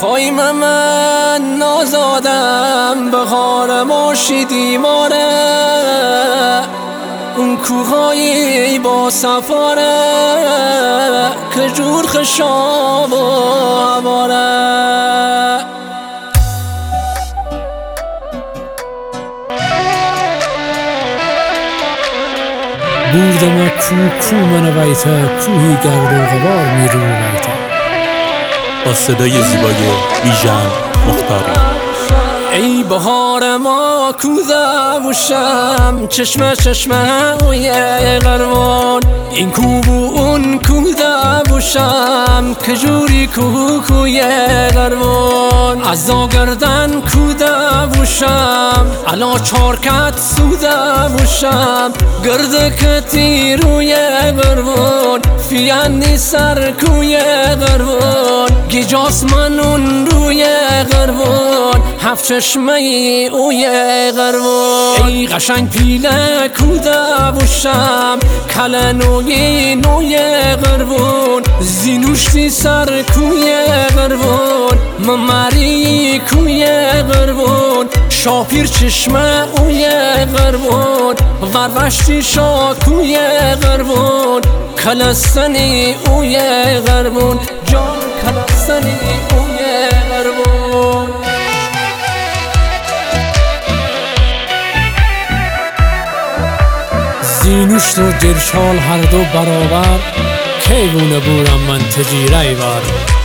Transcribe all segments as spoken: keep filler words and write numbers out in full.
خوایم من نازادم بهار ماشیدی ماره، اون کوهایی با سفاره که جور خشاب و عباره. بردم کو کو من بیته، کوهی گرد و غبار میرو بیته. با صدای زیبای بیژن مختاری. ای بهار ما کوزه بوشم، چشمه چشمه اوی غروان، این کو بو اون کوزه بوشم که جوری کو کوی غروان. از آگردن کوزه بوشم علا چارکت سوزه بوشم، گرد کتی روی غروان فیانی سر کوی غروان. گیجاس منون روی غروان هفت چشمه ای اوی غروان. ای قشنگ پیله کوده بوشم کلنوی نوی غروان، زینوشتی سر کوی غروان ممری کوی غروان. شاپیر چشمه اوی غروان وروشتی شاکوی غروان، کلستنی اوی غروان جان کلستنی اوی غروان. زینوشت و جرشال هر دو برابر، کیوونه بورم من تجیره بار.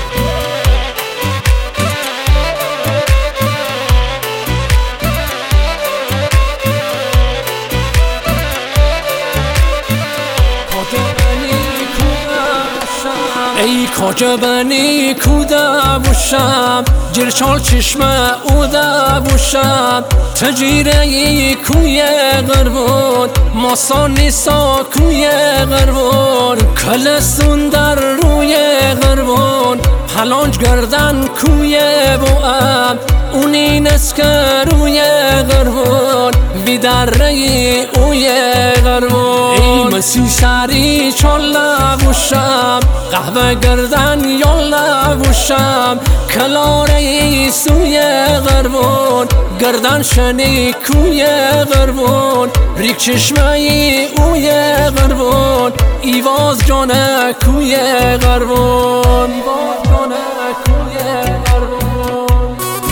ای کاجبنی کوده بوشم، جرشال چشمه اوده بوشم، تجیره ای کوی غروان ماسانی سا کوی غروان. کلستون در روی غروان پلانج گردن کوی بوام، اونی نسکه روی غروان ویدر ای اوی غروان. ای مسی سری چاله بوشم، قهوه گردن یاله بوشم، کلاره ای سوی غروان گردن شنی کوی غروان. ریک چشمه ای اوی غروان ایواز جانه کوی غروان، ایواز جانه کوی غروان.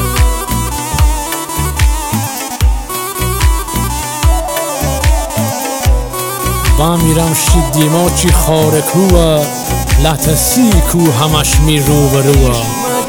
و میرم شیدی ما چی خاره کوه، لطسی کو همش می رو بروه.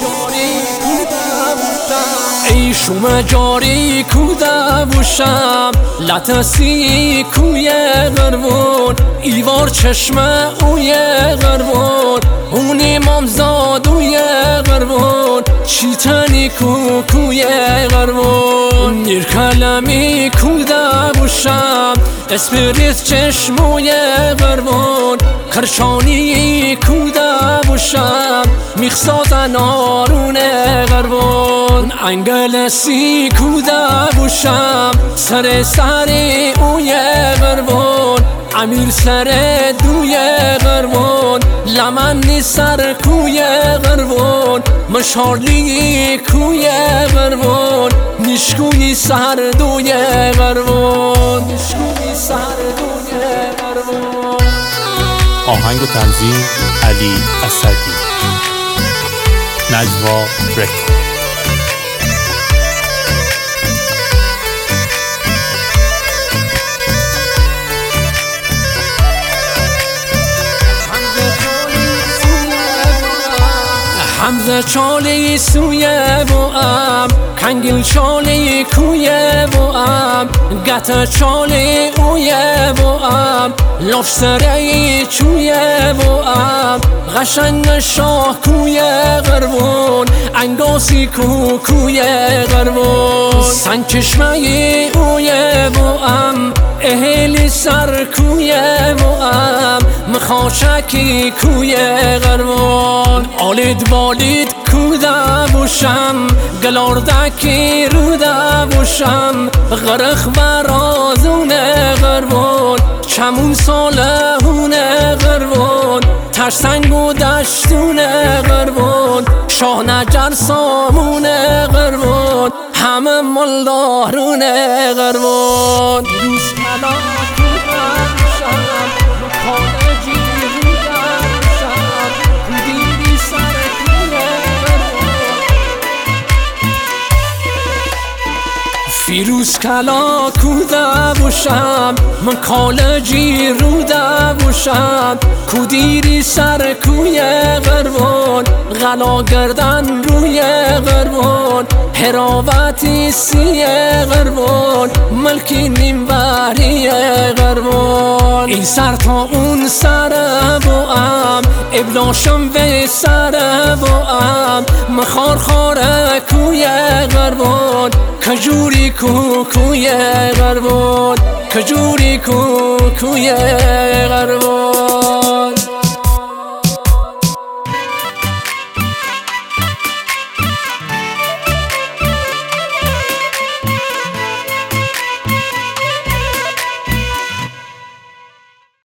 ای شوم جاری کوده بوشم، لطسی کوی غروان ایوار چشمه اوی غروان، اون امامزاد اوی غروان چیتنی کو کوی غروان. نیر کلمی کوده بوشم اسپریت چشموی غروان، کرچانی کوده بوشم میخسازن آرون غروان. انگلسی کوده بوشم سر سر اوی غروان، امیر سر دوی غروان لمنی سر کوی غروان، مشارلی کوی غروان نشکوی سر دوی غروان، نشکوی سر دوی غروان. آهنگ و تنظیم علی اسدی، نجوا رکورد. حمزه چالی سوی بوام، کنگل چالی کوی بوام، گت چالی اوی بوام، لاف سری چوی بوام، قشنگ شاه کوی غروان انگاسی کو کوی غروان. سنگ چشمه اوی بوام اهلی سر کوی بوام، مخاشکی کوی غروان. آلید بالید کوده بوشم، گلاردکی روده بوشم، غرخ برازون غروان چمون سالهون غروان، ترسنگ و دشتون غروان شاه نجر سامون قربون همه ملدارون قربون روز کلا کوبم شم خانجی رویم شم دیدی سر کوی فیروز کلا کوده باشم من کالجی روده باشم کودیری سر کوی قربان غلا گردن روی قربان حراوتی سی قربان ملکی نیم قربان این سر تا اون سر با ام ابلاشم به سر با ام مخار خار کوی قربان کجوری کو کوی قربان کجوری کو کوی قربان